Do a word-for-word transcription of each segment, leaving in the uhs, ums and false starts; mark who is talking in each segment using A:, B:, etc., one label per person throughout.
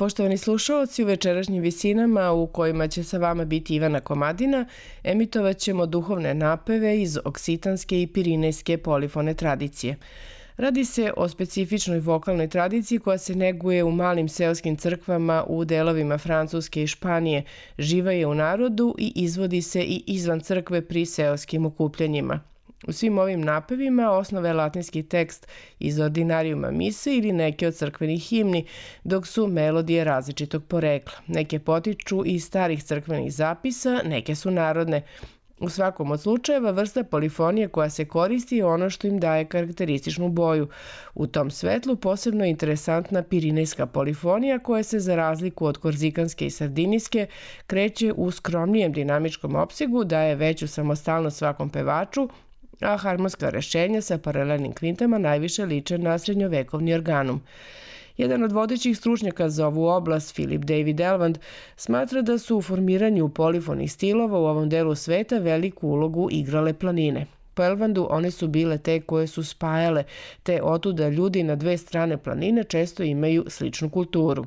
A: Poštovani slušaoci, u večerašnjim visinama u kojima će sa vama biti Ivana Komadina, emitovat ćemo duhovne napeve iz oksitanske i pirinejske polifone tradicije. Radi se o specifičnoj vokalnoj tradiciji koja se neguje u malim seoskim crkvama u delovima Francuske i Španije, živa je u narodu i izvodi se i izvan crkve pri seoskim okupljanjima. U svim ovim napevima osnova je latinski tekst iz ordinarijuma mise ili neke od crkvenih himni, dok su melodije različitog porekla. Neke potiču iz starih crkvenih zapisa, neke su narodne. U svakom od slučajeva vrsta polifonije koja se koristi je ono što im daje karakterističnu boju. U tom svetlu posebno je interesantna pirinejska polifonija koja se za razliku od korzikanske i sardinijske kreće u skromnijem dinamičkom opsegu, daje veću samostalnost svakom pevaču, a harmonska rešenja sa paralelnim kvintama najviše liče na srednjovekovni organum. Jedan od vodećih stručnjaka za ovu oblast, Philip David Elvand, smatra da su u formiranju polifonih stilova u ovom delu sveta veliku ulogu igrale planine. Po Elvandu one su bile te koje su spajale, te otuda ljudi na dve strane planine često imaju sličnu kulturu.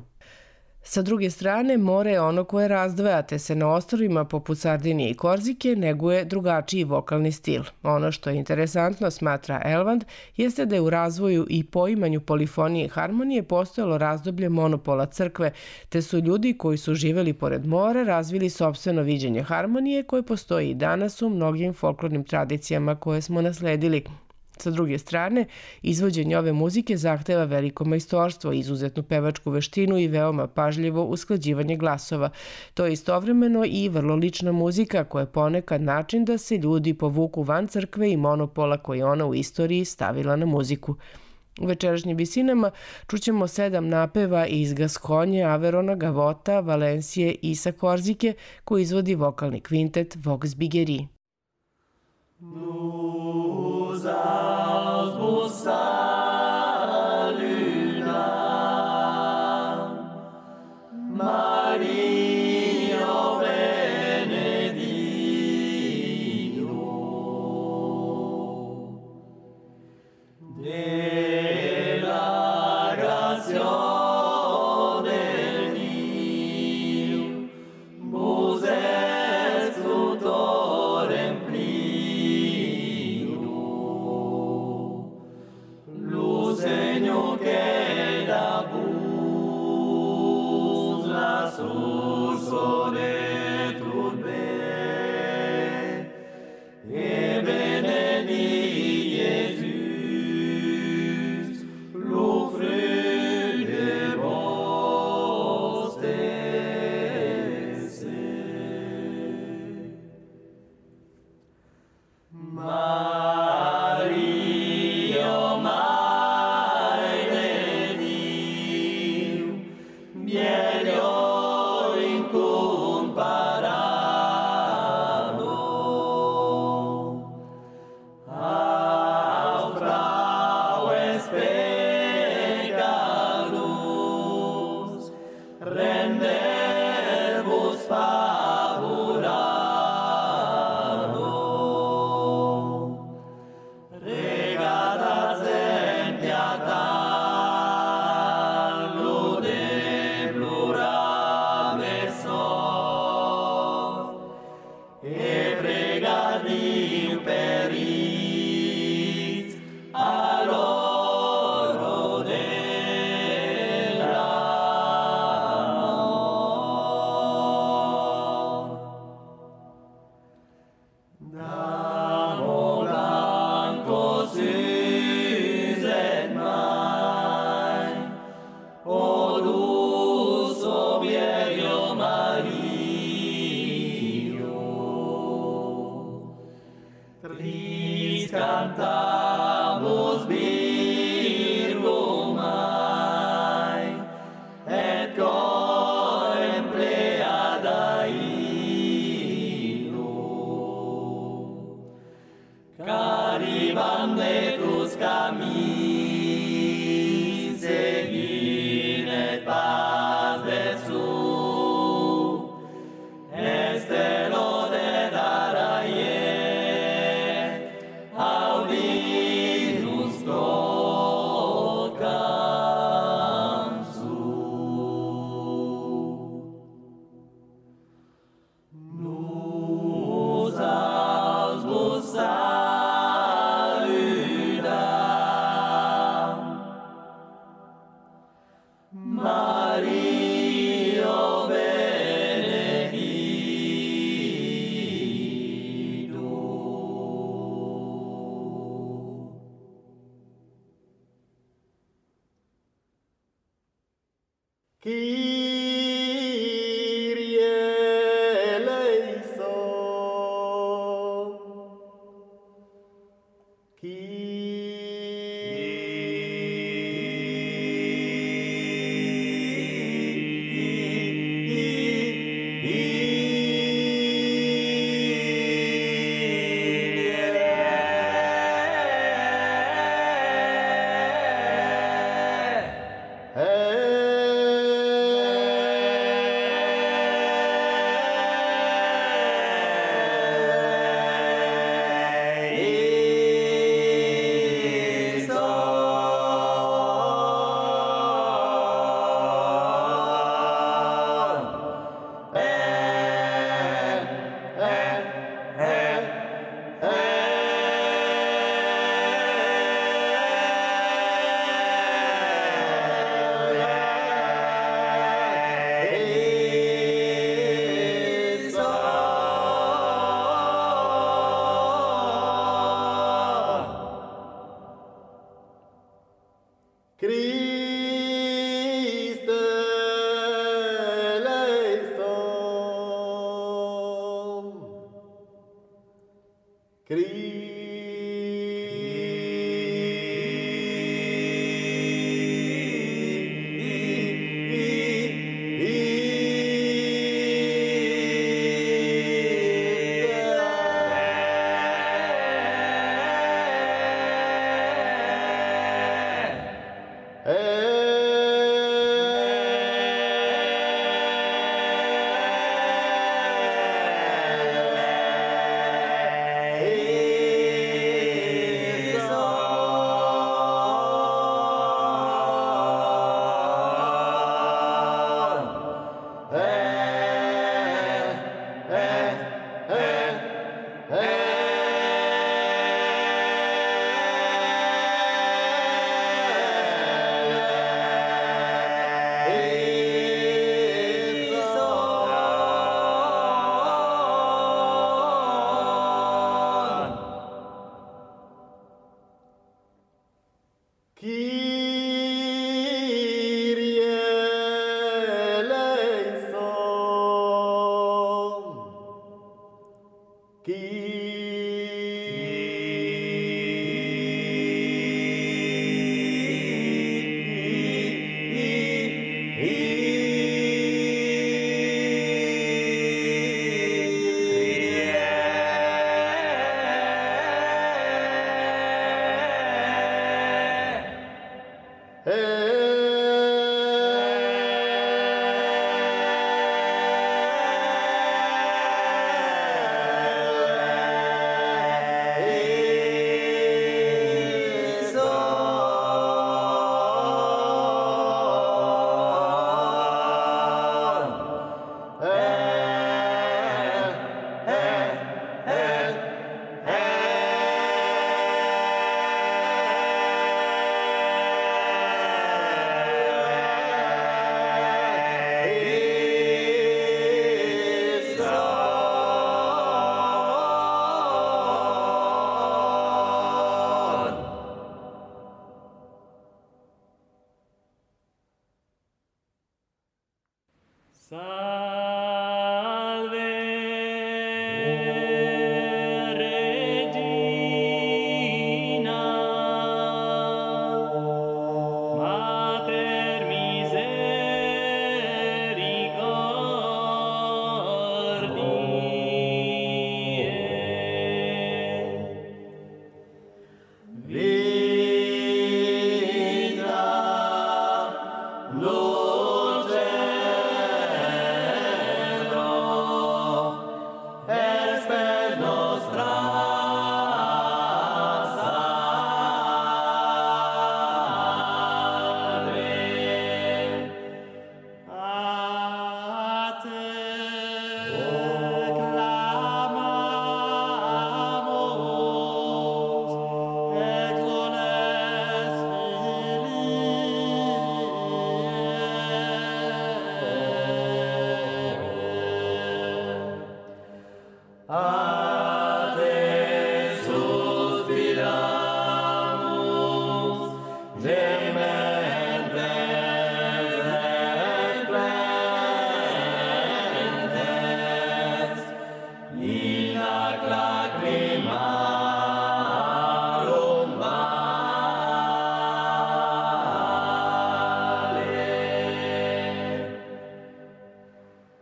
A: Sa druge strane, more je ono koje razdvaja, te se na ostrvima poput Sardinije i Korzike neguje drugačiji vokalni stil. Ono što je interesantno, smatra Elvand, jeste da je u razvoju i poimanju polifonije i harmonije postojalo razdoblje monopola crkve, te su ljudi koji su živeli pored mora razvili sopstveno viđenje harmonije koje postoji i danas u mnogim folklornim tradicijama koje smo nasledili. Sa druge strane, izvođenje ove muzike zahteva veliko majstorstvo, izuzetnu pevačku veštinu i veoma pažljivo usklađivanje glasova. To je istovremeno i vrlo lična muzika koja je ponekad način da se ljudi povuku van crkve i monopola koji je ona u istoriji stavila na muziku. U večerašnjim visinama čućemo sedam napeva iz Gaskonje, Averona, Gavota, Valencije i sa Korzike koji izvodi vokalni kvintet Vox Bigeri.
B: Este lo de daraye, audi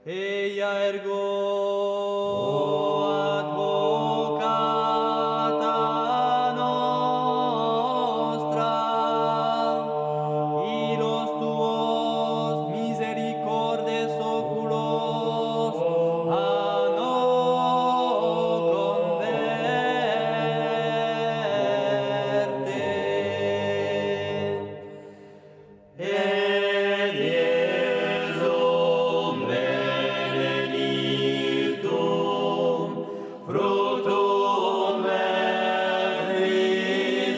B: Eia ergo advocata nostra, ilos tuos misericordes oculos a nos converte. Et Iesum benedictum fructum ventris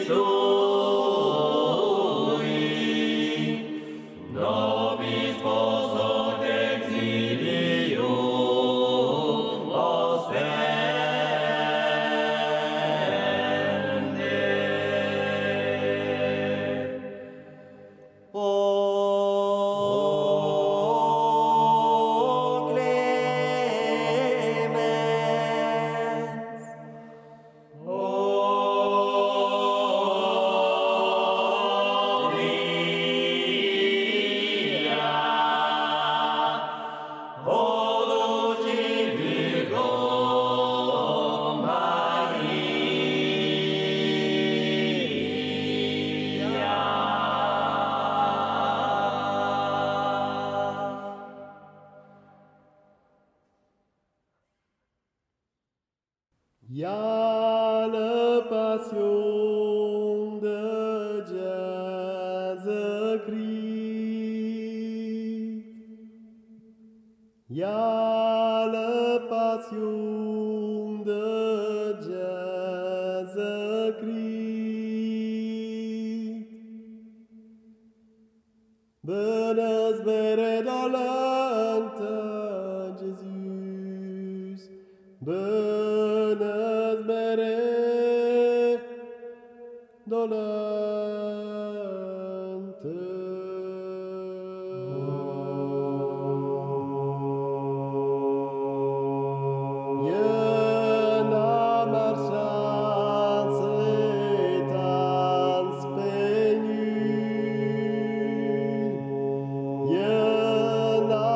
B: sui, nobis post exilium ostende. O clemens, o Via, o dulci Virgo Maria. Y'a la passion de Jésus-Christ. Y'a la passion de Jésus-Christ. Bănăți bere dolentă, Jésus. Bănăți bere dolentă. Ien amarșat Satans pe nu. Ien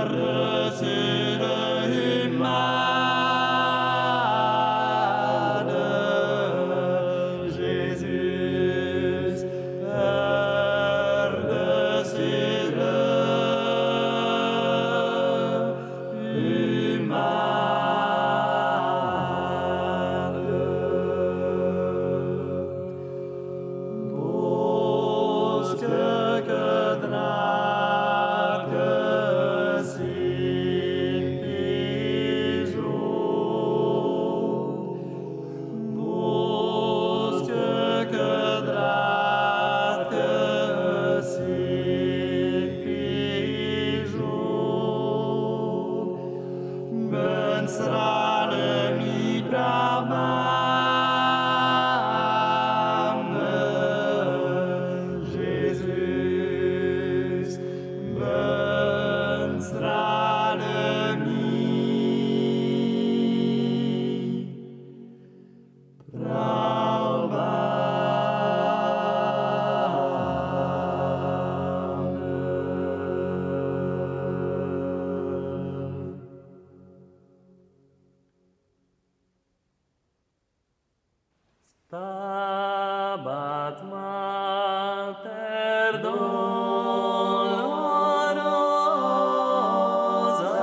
C: Stabat Mater dolorosa,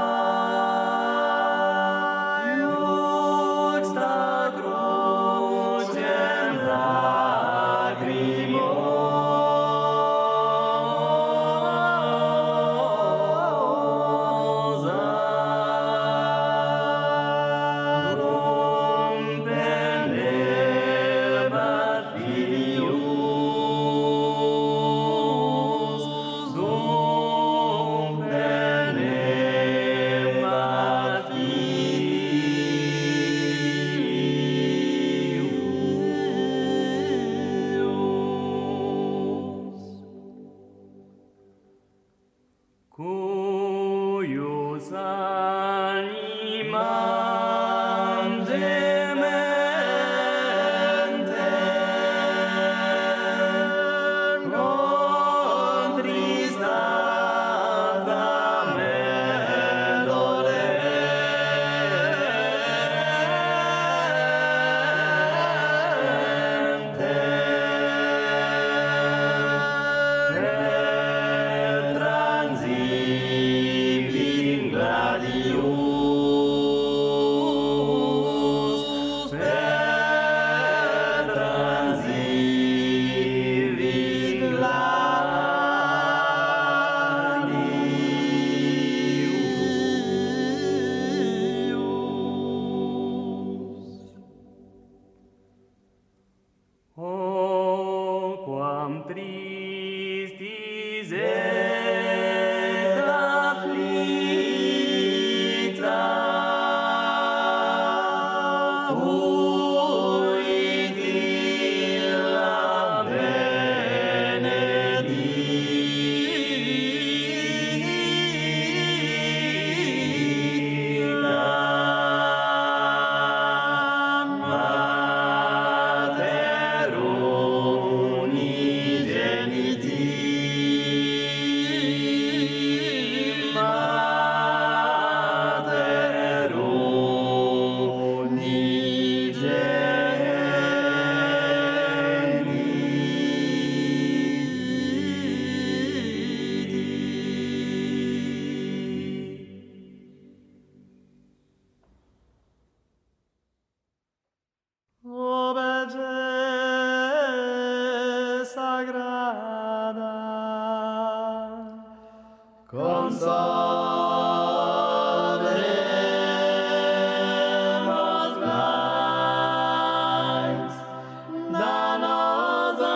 C: iuxta crucem lacrimosa, cuius animam gementem contristata me dolente, transivi in gladius, per transivi in gladius. O quam tristis et afflicta fuit illa benedicta Mater unigeniti, Mater unigeniti. O Verge sagrada, consolemos lives, danos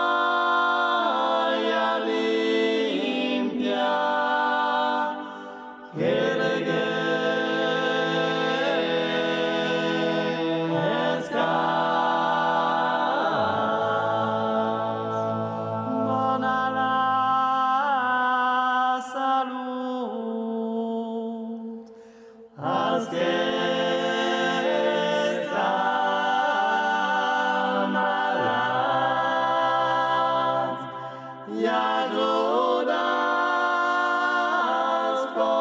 C: aia limpia, que bona la salut, ascesta malats, i ajudas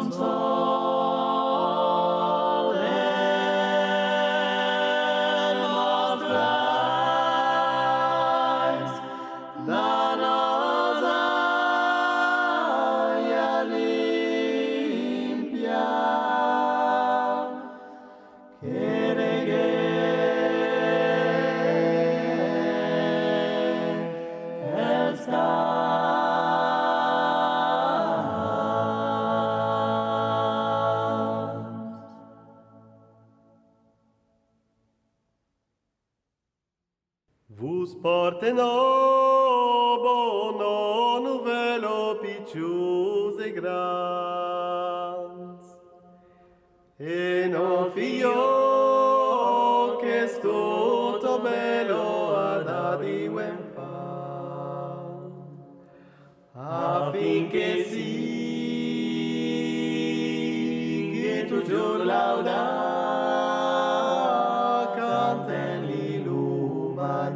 C: consolem os lives, danos aia limpia, que regue el
B: Vus porte nobo, non velo piccius e grans, e non fio che tutto bello ad adiuem fa, affinché si che tu giur lauda cantem l'illu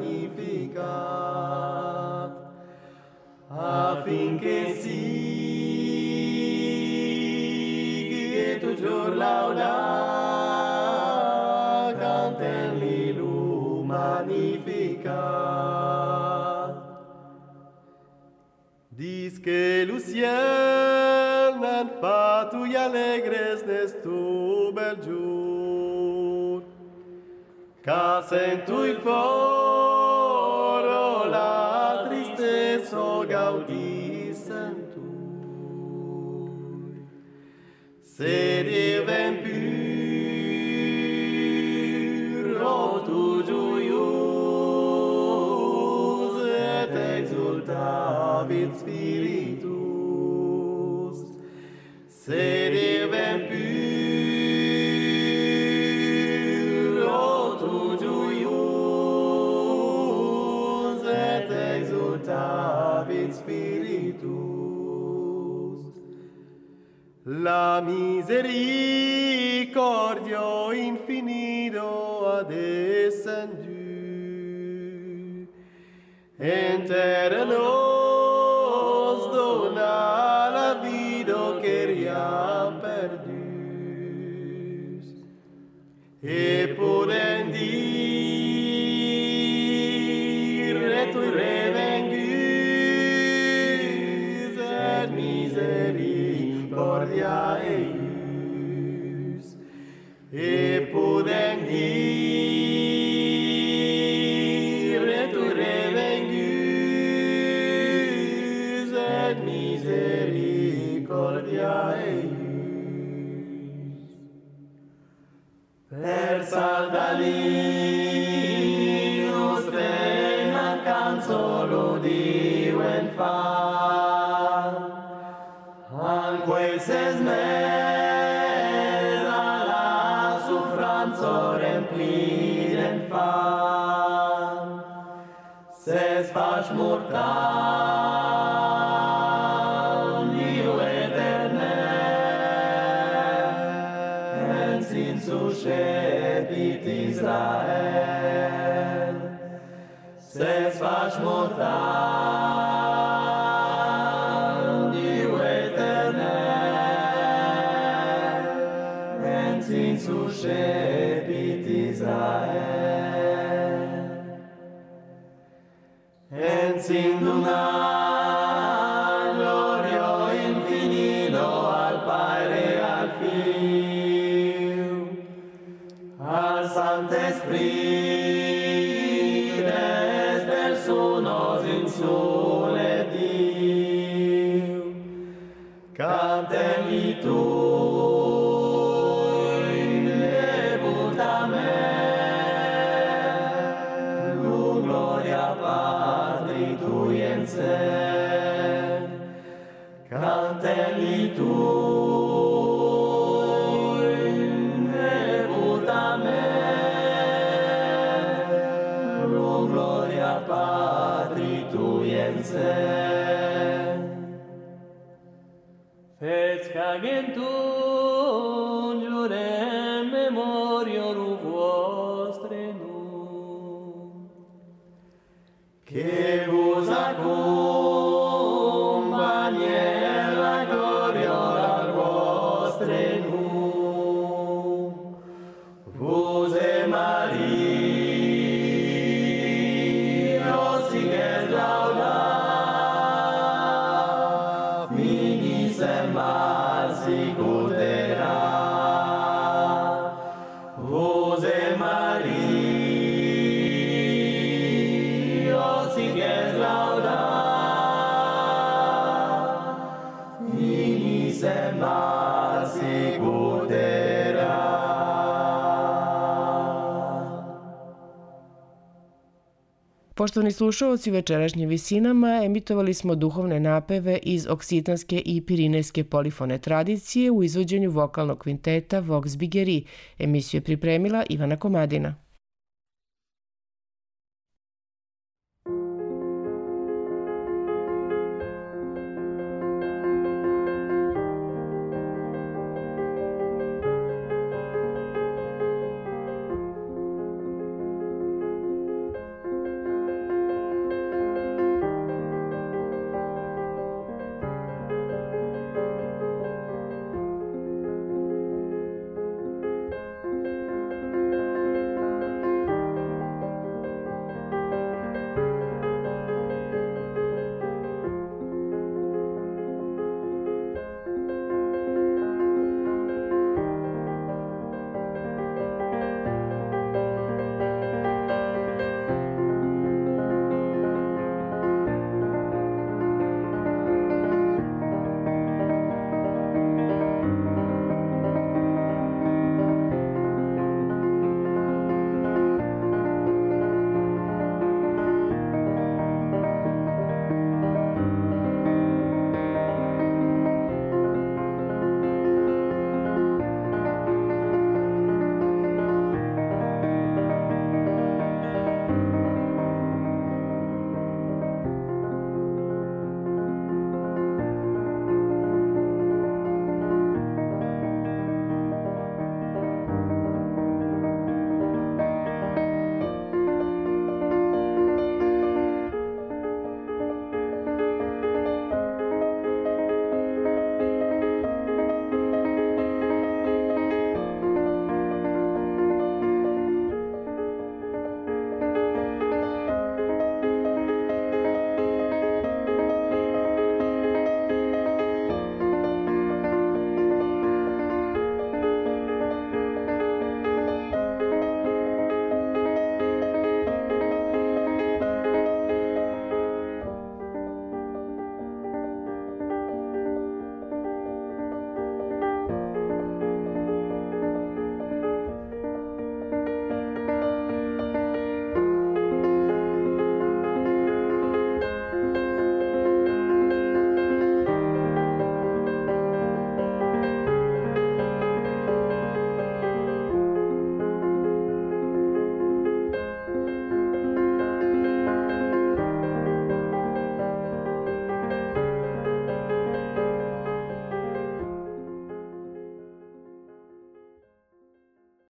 B: magnificat, affinché si che tu giur lauda cantem l'illu magnificat. Dis que lo ciel n'en fatu y alegres n'estu bel giur, ca sentui foro la tristezza gaudissent tui. Se divem pur, o tu gioius, et exultavit spiritus. Se divem pur, o tu gioius, et exultavit spiritus. La misericordia infinito ha descendu, enter nos dona la vida que riam perdus, e podem dir et tu revengus et misericordia eius, e podem dir et tu revengus et misericordia eius. Per saldali nostre mancanzo lo diuen fa, anque ses mes alla suffranzo rempliden fa, ses fac mortal Dio eterne, ens insuscepit Israel, ses fac mortal Dio eterne, ens insuscepit Israel, ens induna gloria infinito al Padre al Figlio al Santo Spiritus personas in sole Dio, cantem tu in debutament, lu gloria Patri tui en ciel, cantem tu in debutament, lu gloria Patri tui en ciel. Fes cagentum jurem memoriorum vostre num, que vos accompagne la gloria al vostro Marzicutera, Jose Maria, sigues lauda, finise Marzicutera.
A: Poštovani slušaoci, večerašnjim visinama emitovali smo duhovne napeve iz oksitanske i pirinejske polifone tradicije u izvođenju vokalnog kvinteta Vox Bigeri. Emisiju je pripremila Ivana Komadina.